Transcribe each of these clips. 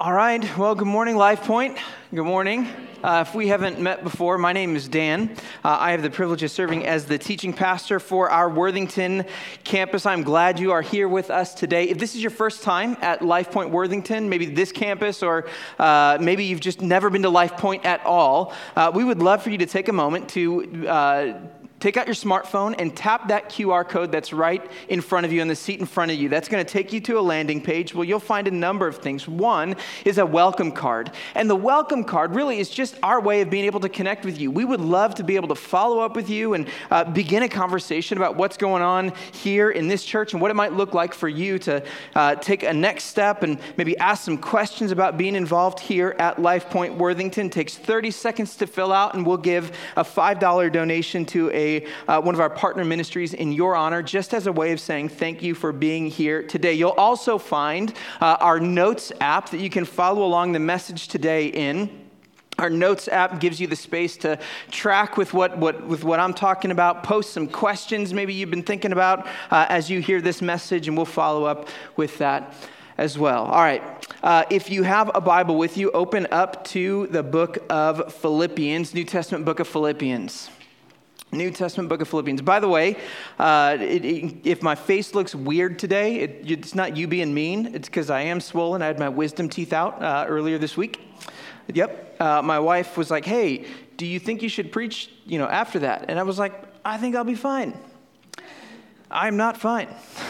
All right, well, good morning, Life Point. Good morning. If we haven't met before, my name is Dan. I have the privilege of serving as the teaching pastor for our Worthington campus. I'm glad you are here with us today. If this is your first time at Life Point Worthington, maybe this campus, or maybe you've just never been to Life Point at all, we would love for you to take a moment to take out your smartphone and tap that QR code that's right in front of you, in the seat in front of you. That's going to take you to a landing page where you'll find a number of things. One is a welcome card. And the welcome card really is just our way of being able to connect with you. We would love to be able to follow up with you and begin a conversation about what's going on here in this church and what it might look like for you to take a next step and maybe ask some questions about being involved here at Life Point Worthington. It takes 30 seconds to fill out, and we'll give a $5 donation to one of our partner ministries in your honor, just as a way of saying thank you for being here today. You'll also find our notes app that you can follow along the message today in. Our notes app gives you the space to track with what I'm talking about, post some questions maybe you've been thinking about as you hear this message, and we'll follow up with that as well. All right. If you have a Bible with you, open up to the book of Philippians, New Testament book of Philippians. New Testament book of Philippians. By the way, if my face looks weird today, it's not you being mean. It's because I am swollen. I had my wisdom teeth out earlier this week. Yep. My wife was like, "Hey, do you think you should preach, after that?" And I was like, "I think I'll be fine." I'm not fine.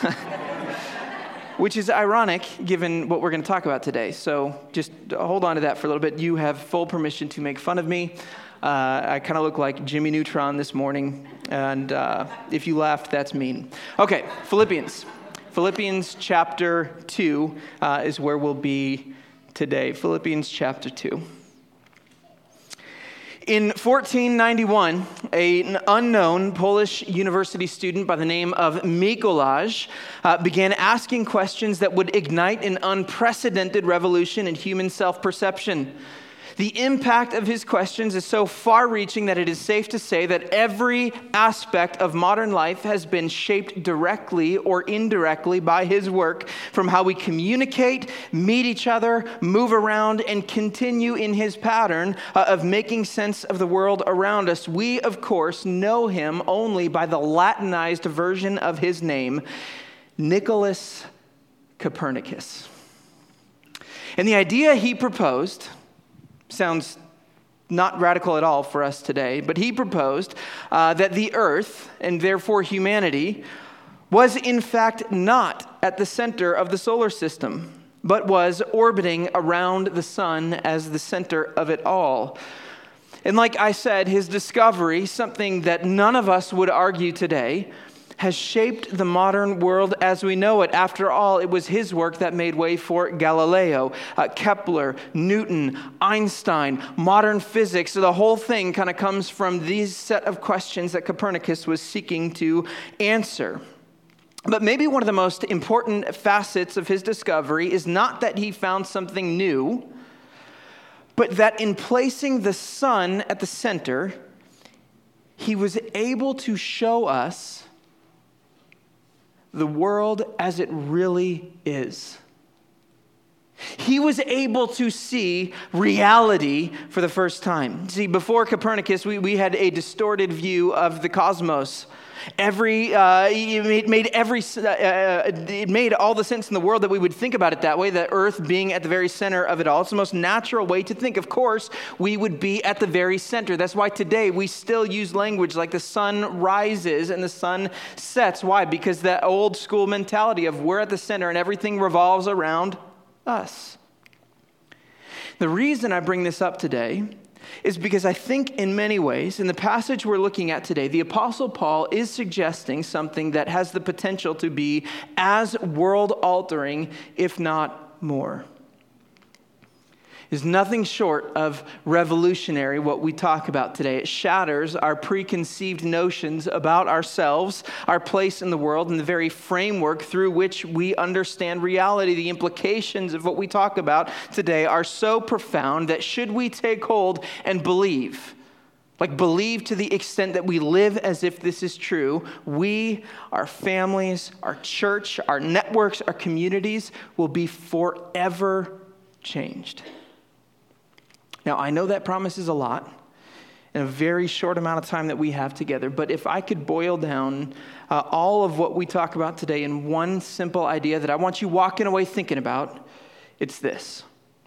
Which is ironic, given what we're going to talk about today. So just hold on to that for a little bit. You have full permission to make fun of me. I kind of look like Jimmy Neutron this morning, and if you laughed, that's mean. Okay, Philippians. Philippians chapter 2 is where we'll be today. Philippians chapter 2. In 1491, an unknown Polish university student by the name of Mikołaj began asking questions that would ignite an unprecedented revolution in human self-perception. The impact of his questions is so far-reaching that it is safe to say that every aspect of modern life has been shaped directly or indirectly by his work, from how we communicate, meet each other, move around, and continue in his pattern of making sense of the world around us. We, of course, know him only by the Latinized version of his name, Nicholas Copernicus. And the idea he proposed sounds not radical at all for us today, but he proposed that the earth, and therefore humanity, was in fact not at the center of the solar system, but was orbiting around the sun as the center of it all. And like I said, his discovery, something that none of us would argue today, has shaped the modern world as we know it. After all, it was his work that made way for Galileo, Kepler, Newton, Einstein, modern physics. So the whole thing kind of comes from these set of questions that Copernicus was seeking to answer. But maybe one of the most important facets of his discovery is not that he found something new, but that in placing the sun at the center, he was able to show us the world as it really is. He was able to see reality for the first time. See, before Copernicus, we had a distorted view of the cosmos. It made all the sense in the world that we would think about it that way, the earth being at the very center of it all. It's the most natural way to think. Of course, we would be at the very center. That's why today we still use language like the sun rises and the sun sets. Why? Because that old school mentality of we're at the center and everything revolves around us. The reason I bring this up today is because I think in many ways, in the passage we're looking at today, the Apostle Paul is suggesting something that has the potential to be as world-altering, if not more. Is nothing short of revolutionary what we talk about today. It shatters our preconceived notions about ourselves, our place in the world, and the very framework through which we understand reality. The implications of what we talk about today are so profound that should we take hold and believe to the extent that we live as if this is true, we, our families, our church, our networks, our communities will be forever changed. Now, I know that promise is a lot in a very short amount of time that we have together, but if I could boil down all of what we talk about today in one simple idea that I want you walking away thinking about, it's this.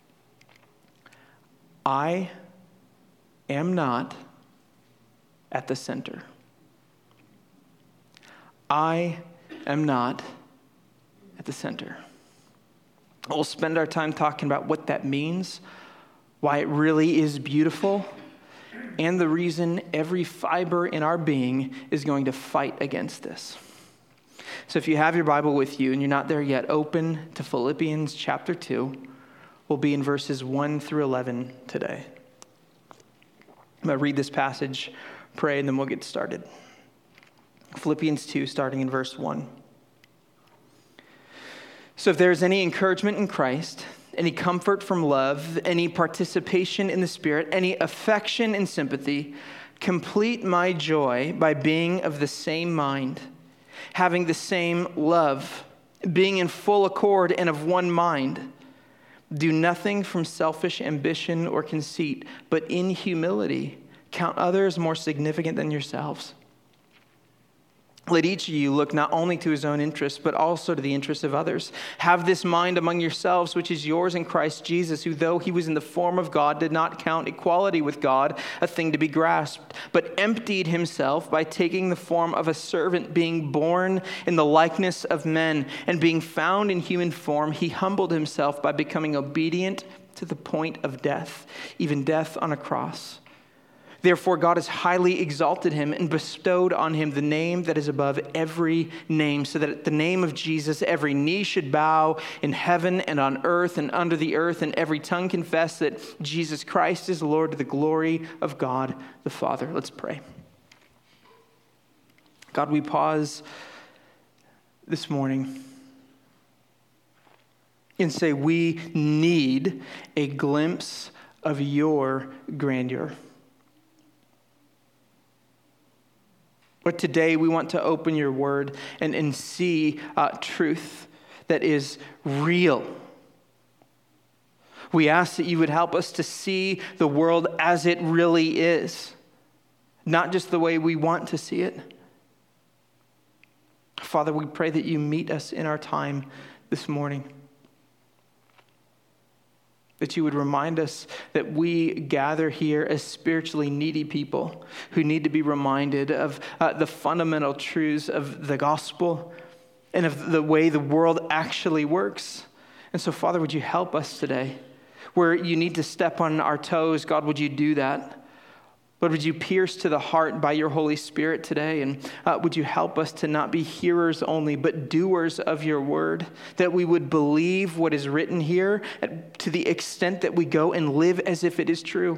I am not at the center. I am not at the center. We'll spend our time talking about what that means, why it really is beautiful, and the reason every fiber in our being is going to fight against this. So if you have your Bible with you and you're not there yet, open to Philippians chapter 2. We'll be in verses 1 through 11 today. I'm going to read this passage, pray, and then we'll get started. Philippians 2, starting in verse 1. So if there is any encouragement in Christ, any comfort from love, any participation in the Spirit, any affection and sympathy, complete my joy by being of the same mind, having the same love, being in full accord and of one mind. Do nothing from selfish ambition or conceit, but in humility count others more significant than yourselves. Let each of you look not only to his own interests, but also to the interests of others. Have this mind among yourselves, which is yours in Christ Jesus, who though he was in the form of God, did not count equality with God a thing to be grasped, but emptied himself by taking the form of a servant, being born in the likeness of men, and being found in human form, he humbled himself by becoming obedient to the point of death, even death on a cross. Therefore, God has highly exalted him and bestowed on him the name that is above every name, so that at the name of Jesus, every knee should bow in heaven and on earth and under the earth, and every tongue confess that Jesus Christ is Lord, to the glory of God the Father. Let's pray. God, we pause this morning and say we need a glimpse of your grandeur. But today we want to open your word and see truth that is real. We ask that you would help us to see the world as it really is, not just the way we want to see it. Father, we pray that you meet us in our time this morning. That you would remind us that we gather here as spiritually needy people who need to be reminded of the fundamental truths of the gospel and of the way the world actually works. And so, Father, would you help us today? Where you need to step on our toes, God, would you do that? Lord, would you pierce to the heart by your Holy Spirit today? And would you help us to not be hearers only, but doers of your word, that we would believe what is written here to the extent that we go and live as if it is true.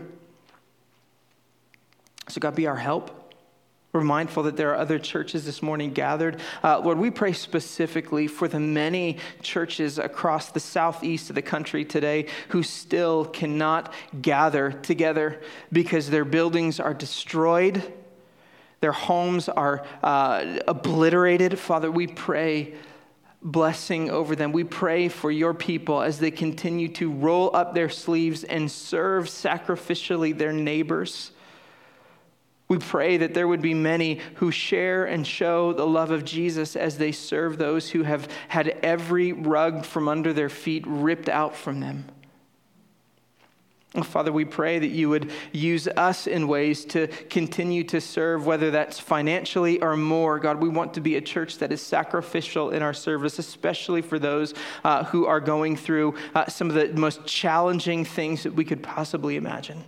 So God, be our help. We're mindful that there are other churches this morning gathered. Lord, we pray specifically for the many churches across the southeast of the country today who still cannot gather together because their buildings are destroyed, their homes are obliterated. Father, we pray blessing over them. We pray for your people as they continue to roll up their sleeves and serve sacrificially their neighbors. We pray that there would be many who share and show the love of Jesus as they serve those who have had every rug from under their feet ripped out from them. Father, we pray that you would use us in ways to continue to serve, whether that's financially or more. God, we want to be a church that is sacrificial in our service, especially for those who are going through some of the most challenging things that we could possibly imagine.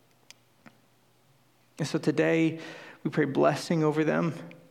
And so today, we pray blessing over them.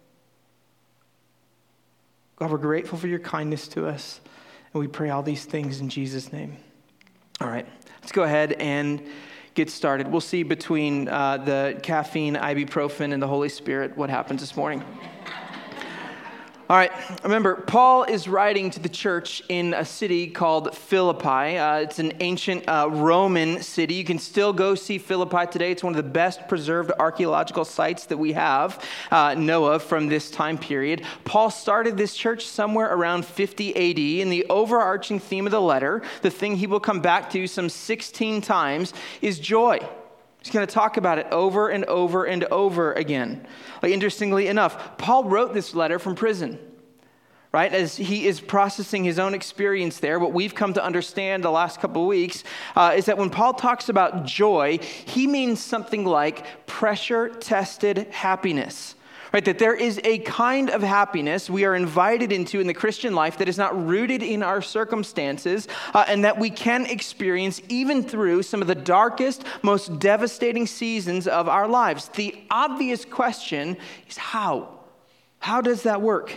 God, we're grateful for your kindness to us, and we pray all these things in Jesus' name. All right, let's go ahead and get started. We'll see between the caffeine, ibuprofen, and the Holy Spirit what happens this morning. All right, remember, Paul is writing to the church in a city called Philippi. It's an ancient Roman city. You can still go see Philippi today. It's one of the best preserved archaeological sites that we know of from this time period. Paul started this church somewhere around 50 AD, and the overarching theme of the letter, the thing he will come back to some 16 times, is joy. He's going to talk about it over and over and over again. Interestingly enough, Paul wrote this letter from prison, right? As he is processing his own experience there, what we've come to understand the last couple of weeks is that when Paul talks about joy, he means something like pressure-tested happiness. Right, that there is a kind of happiness we are invited into in the Christian life that is not rooted in our circumstances and that we can experience even through some of the darkest, most devastating seasons of our lives. The obvious question is how? How does that work?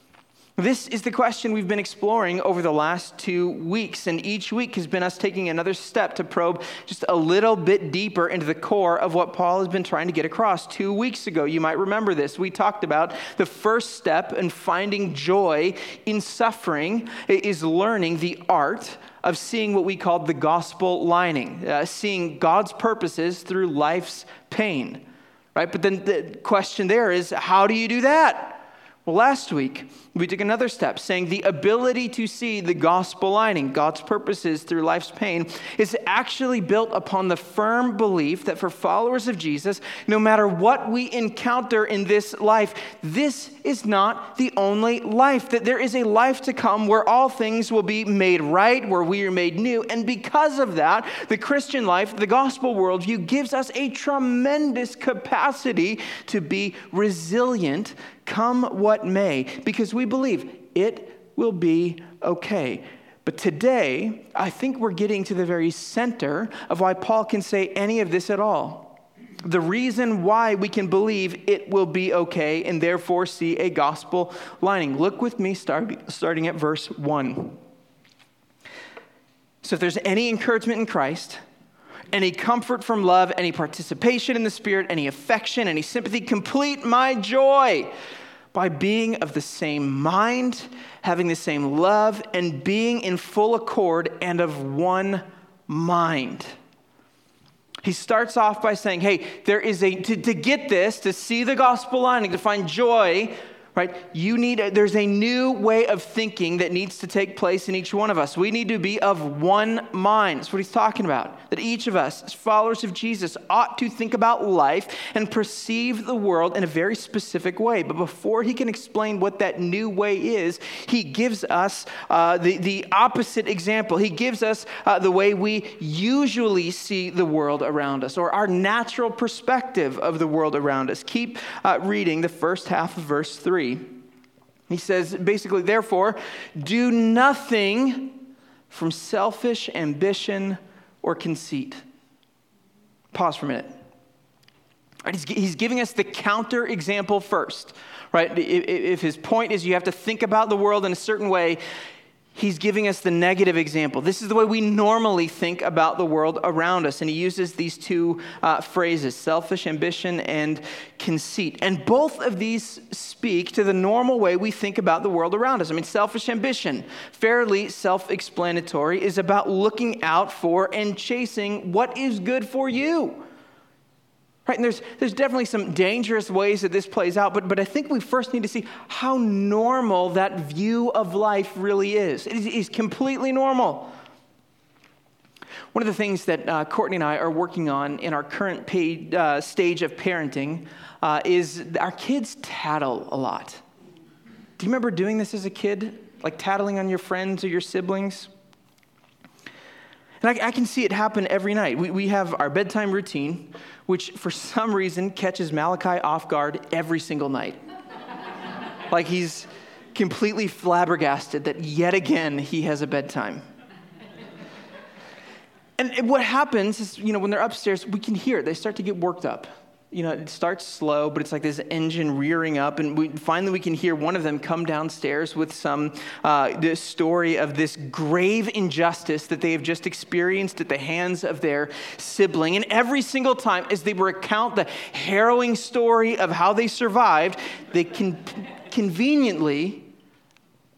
This is the question we've been exploring over the last 2 weeks, and each week has been us taking another step to probe just a little bit deeper into the core of what Paul has been trying to get across. 2 weeks ago, you might remember this, we talked about the first step in finding joy in suffering is learning the art of seeing what we called the gospel lining, seeing God's purposes through life's pain, right? But then the question there is, how do you do that? Well, last week, we took another step, saying the ability to see the gospel lining, God's purposes through life's pain, is actually built upon the firm belief that for followers of Jesus, no matter what we encounter in this life, this is not the only life, that there is a life to come where all things will be made right, where we are made new. And because of that, the Christian life, the gospel worldview, gives us a tremendous capacity to be resilient come what may, because we believe it will be okay. But today, I think we're getting to the very center of why Paul can say any of this at all. The reason why we can believe it will be okay and therefore see a gospel lining. Look with me starting at verse 1. So if there's any encouragement in Christ, any comfort from love, any participation in the Spirit, any affection, any sympathy, complete my joy by being of the same mind, having the same love, and being in full accord and of one mind. He starts off by saying, hey, there is to get this, to see the gospel lining, to find joy, right? There's a new way of thinking that needs to take place in each one of us. We need to be of one mind. That's what he's talking about. That each of us, as followers of Jesus, ought to think about life and perceive the world in a very specific way. But before he can explain what that new way is, he gives us the opposite example. He gives us the way we usually see the world around us, or our natural perspective of the world around us. Keep reading the first half of verse 3. He says, basically, therefore, do nothing from selfish ambition or conceit. Pause for a minute. Right, he's giving us the counter example first. Right? If his point is you have to think about the world in a certain way, he's giving us the negative example. This is the way we normally think about the world around us. And he uses these two phrases, selfish ambition and conceit. And both of these speak to the normal way we think about the world around us. I mean, selfish ambition, fairly self-explanatory, is about looking out for and chasing what is good for you. Right, and there's definitely some dangerous ways that this plays out, but I think we first need to see how normal that view of life really is. It is completely normal. One of the things that Courtney and I are working on in our current stage of parenting is our kids tattle a lot. Do you remember doing this as a kid? Like tattling on your friends or your siblings? And I can see it happen every night. We have our bedtime routine, which for some reason catches Malachi off guard every single night. Like he's completely flabbergasted that yet again he has a bedtime. And what happens is, when they're upstairs, we can hear it. They start to get worked up. It starts slow, but it's like this engine rearing up, and finally we can hear one of them come downstairs with this story of this grave injustice that they have just experienced at the hands of their sibling. And every single time, as they recount the harrowing story of how they survived, they conveniently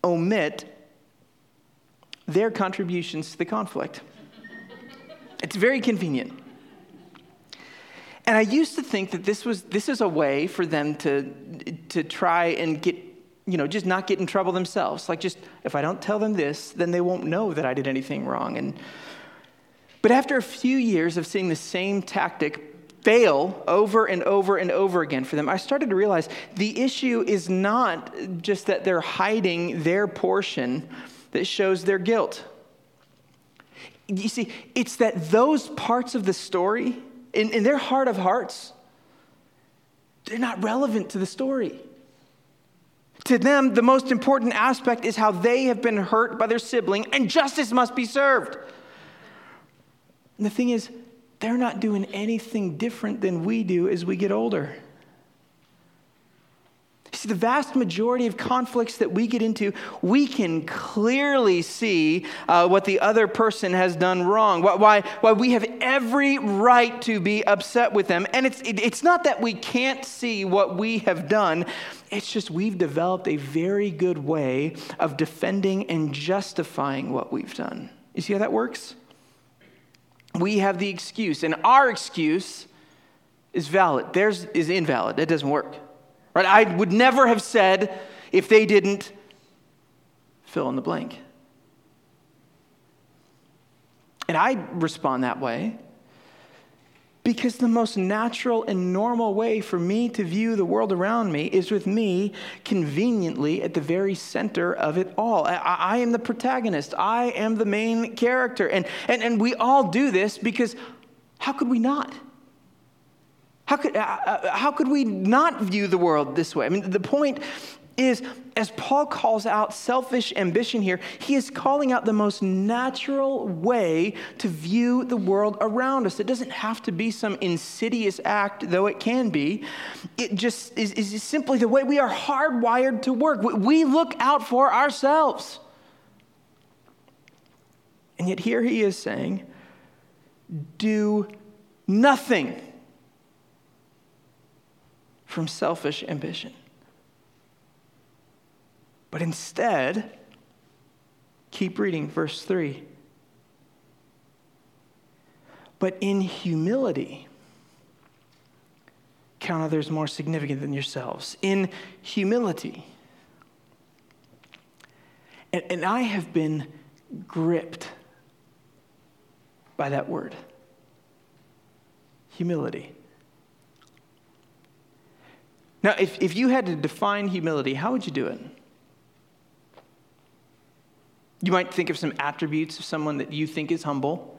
omit their contributions to the conflict. It's very convenient. And I used to think that this is a way for them to try and get, just not get in trouble themselves. Like, just, if I don't tell them this, then they won't know that I did anything wrong. But after a few years of seeing the same tactic fail over and over and over again for them, I started to realize the issue is not just that they're hiding their portion that shows their guilt. You see, it's that those parts of the story, in their heart of hearts, they're not relevant to the story. To them, the most important aspect is how they have been hurt by their sibling, and justice must be served. And the thing is, they're not doing anything different than we do as we get older. See, the vast majority of conflicts that we get into, we can clearly see what the other person has done wrong, why we have every right to be upset with them. And it's not that we can't see what we have done. It's just we've developed a very good way of defending and justifying what we've done. You see how that works? We have the excuse, and our excuse is valid. Theirs is invalid. It doesn't work. Right? I would never have said if they didn't fill in the blank. And I respond that way because the most natural and normal way for me to view the world around me is with me conveniently at the very center of it all. I am the protagonist. I am the main character. And we all do this because how could we not? How could we not view the world this way? I mean, the point is, as Paul calls out selfish ambition here, he is calling out the most natural way to view the world around us. It doesn't have to be some insidious act, though it can be. It just is simply the way we are hardwired to work. We look out for ourselves. And yet here he is saying, do nothing from selfish ambition. But instead, keep reading verse 3. But in humility, count others more significant than yourselves. In humility. And I have been gripped by that word. Humility. Now, if you had to define humility, how would you do it? You might think of some attributes of someone that you think is humble.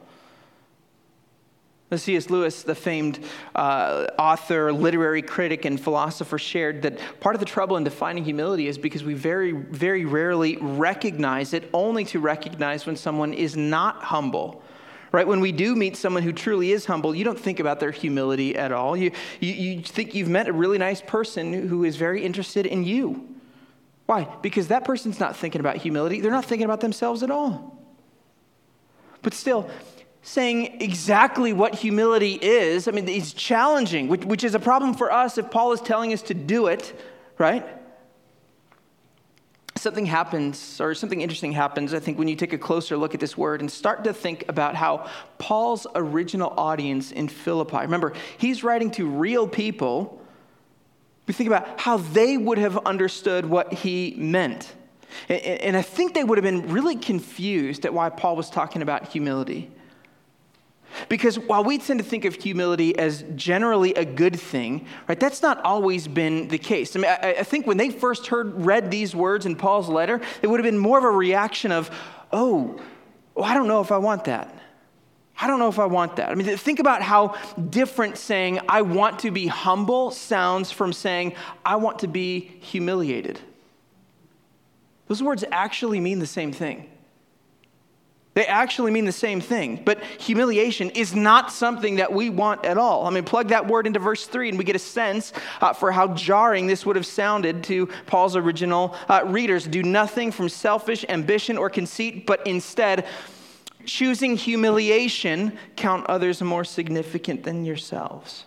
C.S. Lewis, the famed author, literary critic, and philosopher, shared that part of the trouble in defining humility is because we very, very rarely recognize it, only to recognize when someone is not humble. Right? When we do meet someone who truly is humble, you don't think about their humility at all. You think you've met a really nice person who is very interested in you. Why? Because that person's not thinking about humility. They're not thinking about themselves at all. But still, saying exactly what humility is, I mean, it's challenging, which is a problem for us if Paul is telling us to do it, right? Something happens, or something interesting happens, I think, when you take a closer look at this word and start to think about how Paul's original audience in Philippi, remember, he's writing to real people. We think about how they would have understood what he meant. And I think they would have been really confused at why Paul was talking about humility. Because while we tend to think of humility as generally a good thing, right, that's not always been the case. I mean, I think when they first read these words in Paul's letter, it would have been more of a reaction of, oh, I don't know if I want that. I don't know if I want that. I mean, think about how different saying, I want to be humble sounds from saying, I want to be humiliated. Those words actually mean the same thing. They actually mean the same thing, but humiliation is not something that we want at all. I mean, plug that word into verse 3 and we get a sense for how jarring this would have sounded to Paul's original readers. Do nothing from selfish ambition or conceit, but instead, choosing humiliation, count others more significant than yourselves.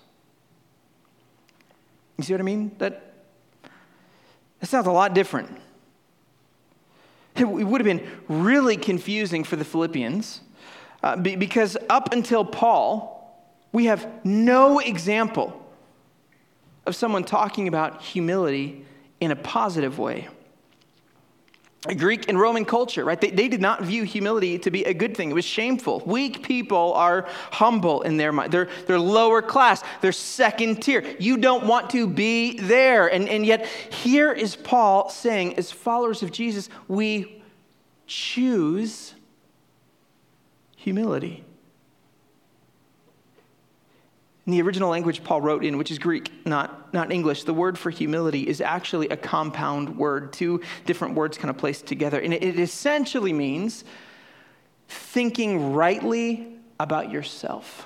You see what I mean? That sounds a lot different. It would have been really confusing for the Philippians because up until Paul, we have no example of someone talking about humility in a positive way. Greek and Roman culture, right? They did not view humility to be a good thing. It was shameful. Weak people are humble in their mind. They're lower class. They're second tier. You don't want to be there. And yet here is Paul saying, as followers of Jesus, we choose humility. In the original language Paul wrote in, which is Greek, not English, the word for humility is actually a compound word, two different words kind of placed together. And it essentially means thinking rightly about yourself.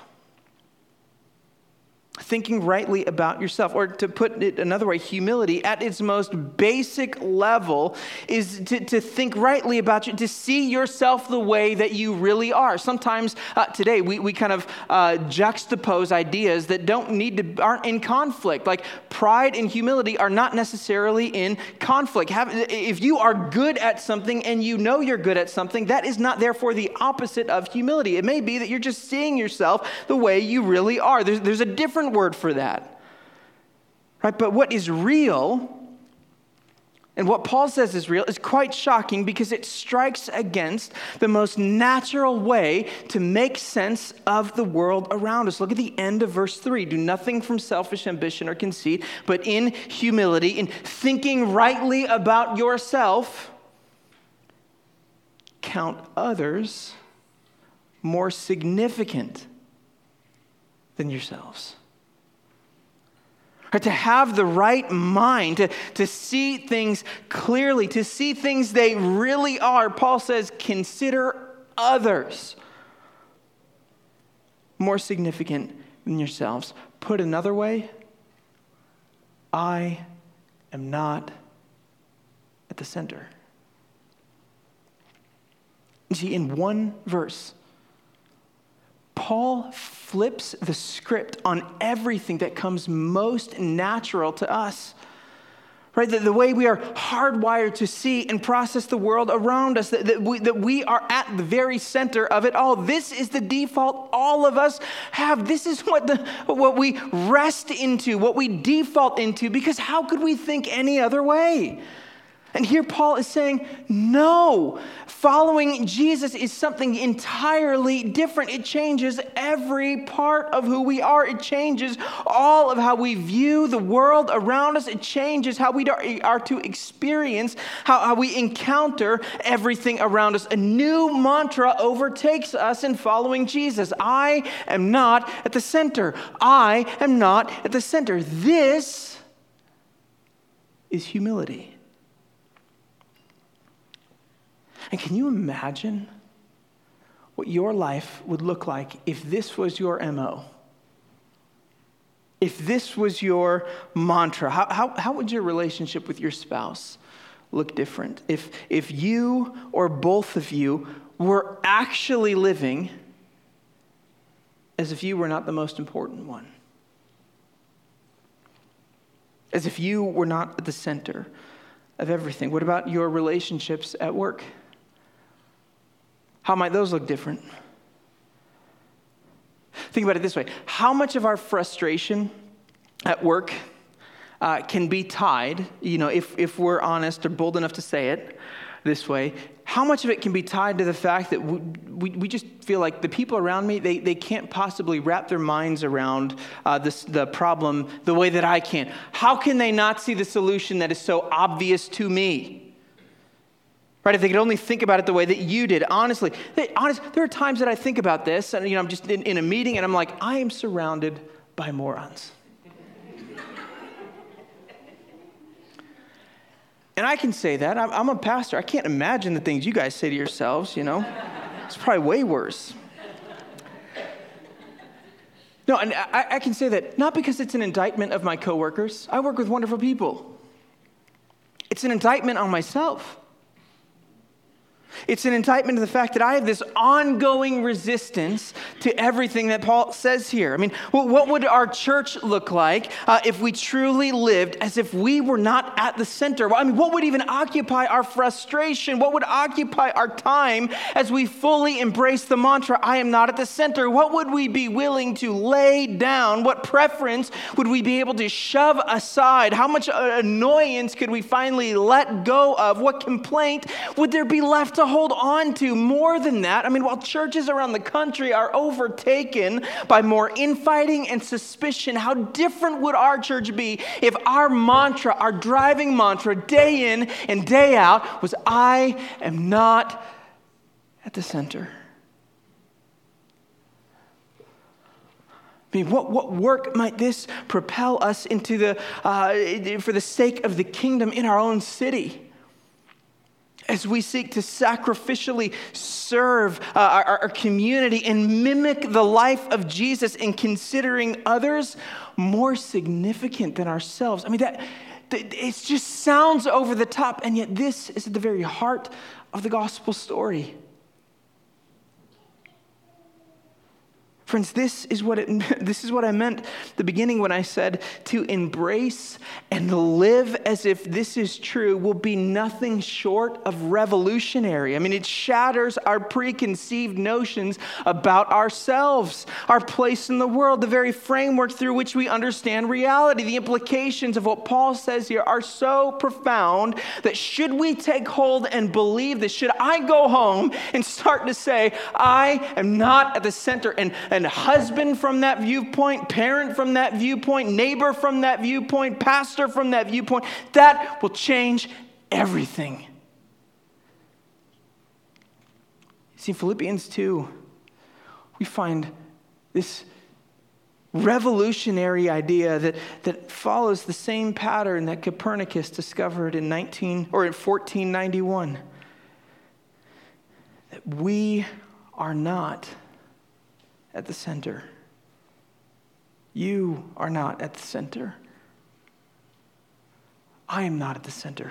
Thinking rightly about yourself. Or to put it another way, humility at its most basic level is to think rightly about you, to see yourself the way that you really are. Sometimes today we kind of juxtapose ideas that aren't in conflict. Like pride and humility are not necessarily in conflict. If you are good at something and you know you're good at something, that is not therefore the opposite of humility. It may be that you're just seeing yourself the way you really are. There's a different word for that, right? But what is real, and what Paul says is real, is quite shocking because it strikes against the most natural way to make sense of the world around us. Look at the end of verse 3. Do nothing from selfish ambition or conceit, but in humility, in thinking rightly about yourself, count others more significant than yourselves. To have the right mind, to see things clearly, to see things they really are. Paul says, consider others more significant than yourselves. Put another way, I am not at the center. You see, in one verse, Paul flips the script on everything that comes most natural to us. Right? The way we are hardwired to see and process the world around us, that we are at the very center of it all. This is the default all of us have. This is what we rest into, what we default into, because how could we think any other way? And here Paul is saying, no, following Jesus is something entirely different. It changes every part of who we are. It changes all of how we view the world around us. It changes how we are to experience, how we encounter everything around us. A new mantra overtakes us in following Jesus. I am not at the center. I am not at the center. This is humility. And can you imagine what your life would look like if this was your MO? If this was your mantra? How would your relationship with your spouse look different? If you or both of you were actually living as if you were not the most important one? As if you were not at the center of everything? What about your relationships at work? How might those look different? Think about it this way. How much of our frustration at work can be tied, if we're honest or bold enough to say it this way, how much of it can be tied to the fact that we just feel like the people around me, they can't possibly wrap their minds around the problem the way that I can? How can they not see the solution that is so obvious to me? Right, if they could only think about it the way that you did. Honestly, there are times that I think about this, and I'm just in a meeting, and I'm like, I am surrounded by morons. And I can say that. I'm a pastor. I can't imagine the things you guys say to yourselves, It's probably way worse. No, and I can say that not because it's an indictment of my coworkers. I work with wonderful people. It's an indictment on myself. It's an indictment of the fact that I have this ongoing resistance to everything that Paul says here. I mean, what would our church look like if we truly lived as if we were not at the center? I mean, what would even occupy our frustration? What would occupy our time as we fully embrace the mantra, I am not at the center? What would we be willing to lay down? What preference would we be able to shove aside? How much annoyance could we finally let go of? What complaint would there be left to hold on to? More than that, I mean, while churches around the country are overtaken by more infighting and suspicion, how different would our church be if our mantra, our driving mantra, day in and day out was, I am not at the center? I mean, what work might this propel us into for the sake of the kingdom in our own city? As we seek to sacrificially serve our community and mimic the life of Jesus in considering others more significant than ourselves. I mean, it just sounds over the top, and yet this is at the very heart of the gospel story. Friends, this is what I meant at the beginning when I said to embrace and live as if this is true will be nothing short of revolutionary. I mean, it shatters our preconceived notions about ourselves, our place in the world, the very framework through which we understand reality. The implications of what Paul says here are so profound that should we take hold and believe this, should I go home and start to say, I am not at the center, and husband from that viewpoint, parent from that viewpoint, neighbor from that viewpoint, pastor from that viewpoint, that will change everything. See, Philippians 2, we find this revolutionary idea that follows the same pattern that Copernicus discovered in 1491. That we are not at the center. You are not at the center. I am not at the center.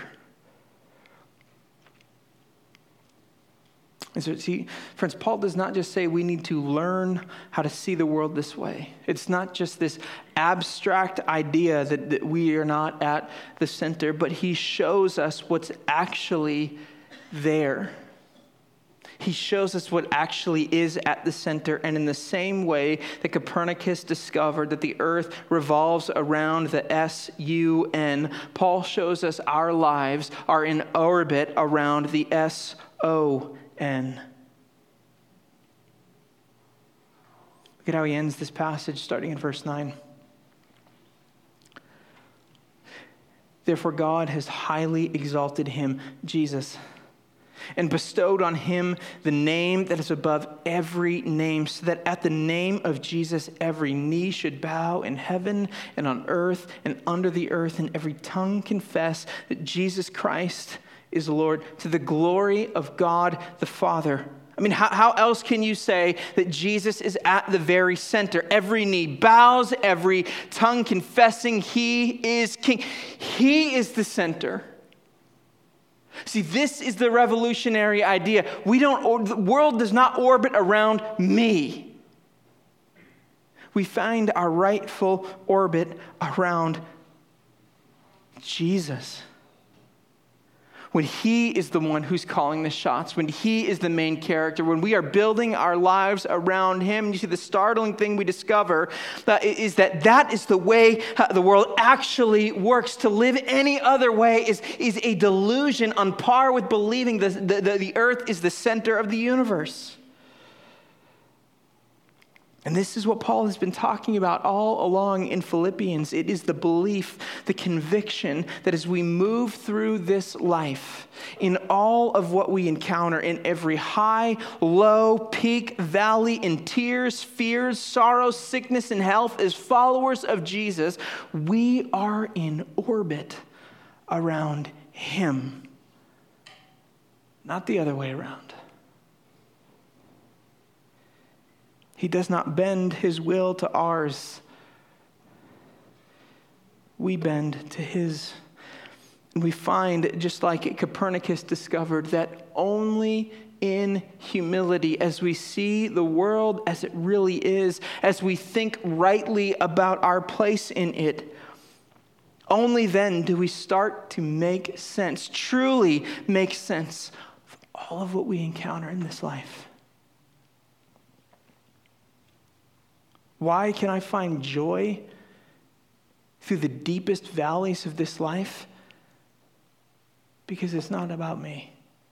And so, see, friends, Paul does not just say we need to learn how to see the world this way. It's not just this abstract idea that we are not at the center, but he shows us what's actually there. He shows us what actually is at the center, and in the same way that Copernicus discovered that the earth revolves around the sun, Paul shows us our lives are in orbit around the son. Look at how he ends this passage starting in verse 9. Therefore God has highly exalted him, Jesus, and bestowed on him the name that is above every name, so that at the name of Jesus every knee should bow in heaven and on earth and under the earth, and every tongue confess that Jesus Christ is Lord, to the glory of God the Father. I mean, how else can you say that Jesus is at the very center? Every knee bows, every tongue confessing he is King. He is the center. See, this is the revolutionary idea. The world does not orbit around me. We find our rightful orbit around Jesus. When he is the one who's calling the shots, when he is the main character, when we are building our lives around him, you see the startling thing we discover is that is the way the world actually works. To live any other way is a delusion on par with believing the earth is the center of the universe. And this is what Paul has been talking about all along in Philippians. It is the belief, the conviction that as we move through this life, in all of what we encounter, in every high, low, peak, valley, in tears, fears, sorrow, sickness, and health, as followers of Jesus, we are in orbit around him, not the other way around. He does not bend his will to ours. We bend to his. And we find, just like Copernicus discovered, that only in humility, as we see the world as it really is, as we think rightly about our place in it, only then do we start to make sense, truly make sense of all of what we encounter in this life. Why can I find joy through the deepest valleys of this life? Because it's not about me.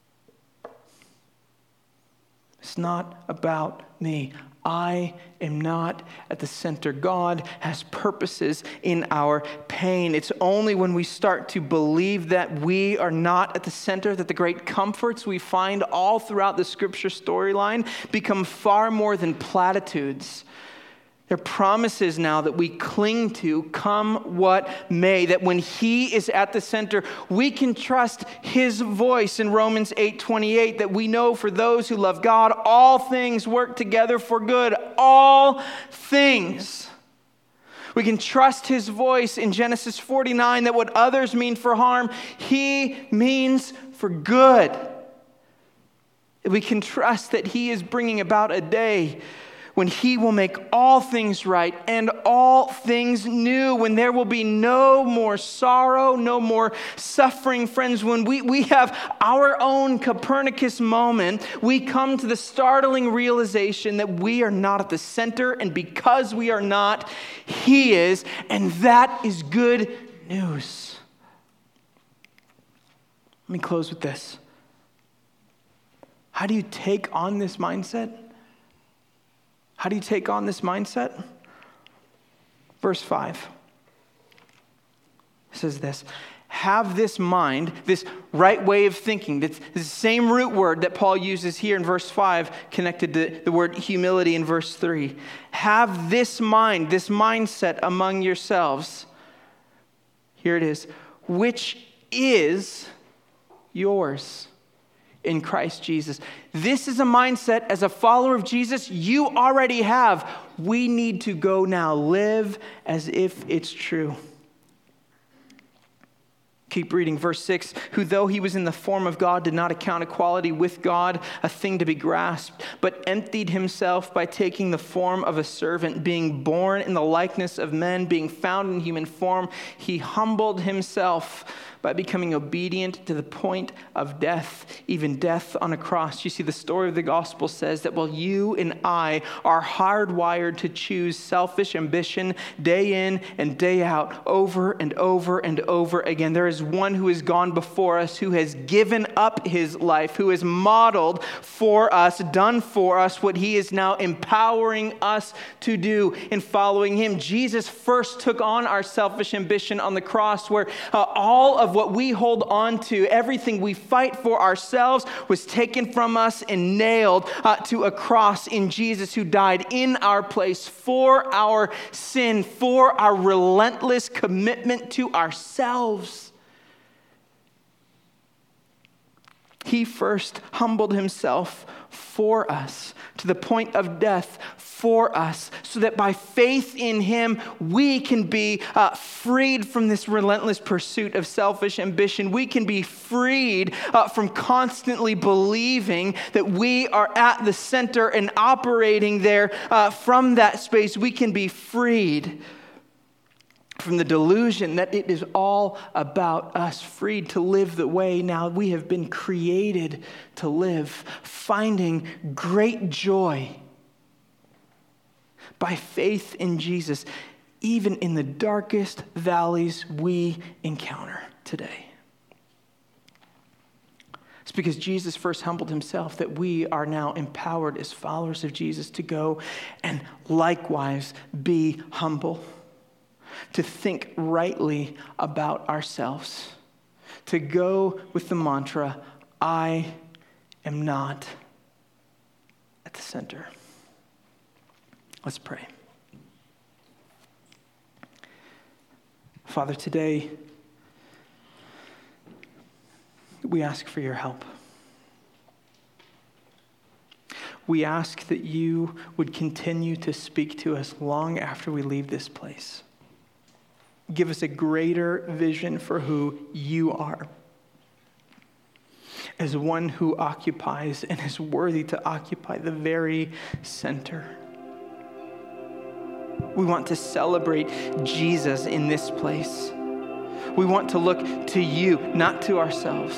It's not about me. I am not at the center. God has purposes in our pain. It's only when we start to believe that we are not at the center that the great comforts we find all throughout the Scripture storyline become far more than platitudes. They're promises now that we cling to, come what may, that when He is at the center, we can trust His voice in Romans 8:28, that we know for those who love God, all things work together for good. All things. We can trust His voice in Genesis 49, that what others mean for harm, He means for good. We can trust that He is bringing about a day when He will make all things right and all things new, when there will be no more sorrow, no more suffering. Friends, when we have our own Copernicus moment, we come to the startling realization that we are not at the center, and because we are not, He is, and that is good news. Let me close with this. How do you take on this mindset? How do you take on this mindset? Verse 5 says this: have this mind, this right way of thinking, this same root word that Paul uses here in verse 5, connected to the word humility in verse 3. Have this mind, this mindset among yourselves. Here it is, which is yours in Christ Jesus. This is a mindset as a follower of Jesus you already have. We need to go now live as if it's true. Keep reading, verse 6, who though he was in the form of God did not account equality with God a thing to be grasped, but emptied himself by taking the form of a servant, being born in the likeness of men, being found in human form, he humbled himself by becoming obedient to the point of death, even death on a cross. You see, the story of the gospel says that while you and I are hardwired to choose selfish ambition day in and day out, over and over and over again, there is one who has gone before us, who has given up his life, who has modeled for us, done for us what he is now empowering us to do in following him. Jesus first took on our selfish ambition on the cross, where all of what we hold on to, everything we fight for ourselves, was taken from us and nailed to a cross in Jesus, who died in our place for our sin, for our relentless commitment to ourselves. He first humbled himself for us to the point of death for us, so that by faith in him, we can be freed from this relentless pursuit of selfish ambition. We can be freed from constantly believing that we are at the center and operating there from that space. We can be freed from the delusion that it is all about us, freed to live the way now we have been created to live, finding great joy by faith in Jesus, even in the darkest valleys we encounter today. It's because Jesus first humbled himself that we are now empowered as followers of Jesus to go and likewise be humble, to think rightly about ourselves, to go with the mantra, I am not at the center. Let's pray. Father, today we ask for your help. We ask that you would continue to speak to us long after we leave this place. Give us a greater vision for who you are. as one who occupies and is worthy to occupy the very center. We want to celebrate Jesus in this place. We want to look to you, not to ourselves.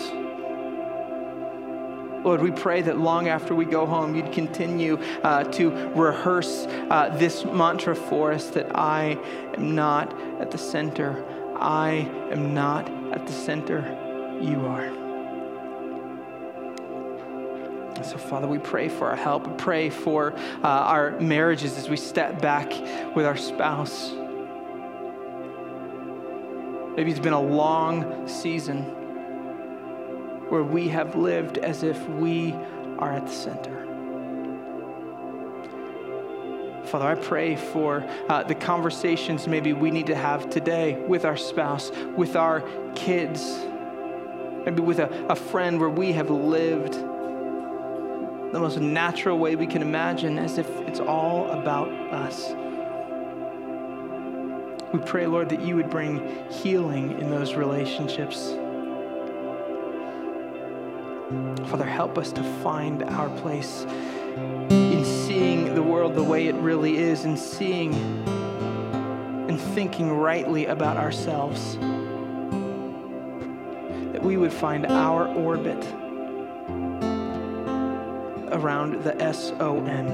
Lord, we pray that long after we go home, you'd continue to rehearse this mantra for us, that I am not at the center. I am not at the center. You are. So, Father, we pray for our help. We pray for our marriages as we step back with our spouse. Maybe it's been a long season where we have lived as if we are at the center. Father, I pray for the conversations maybe we need to have today with our spouse, with our kids, maybe with a friend where we have lived the most natural way we can imagine, as if it's all about us. We pray, Lord, that you would bring healing in those relationships. Father, help us to find our place in seeing the world the way it really is, and seeing and thinking rightly about ourselves. That we would find our orbit around the S-O-N.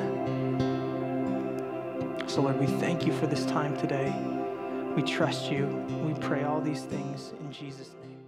So, Lord, we thank you for this time today. We trust you. We pray all these things in Jesus' name.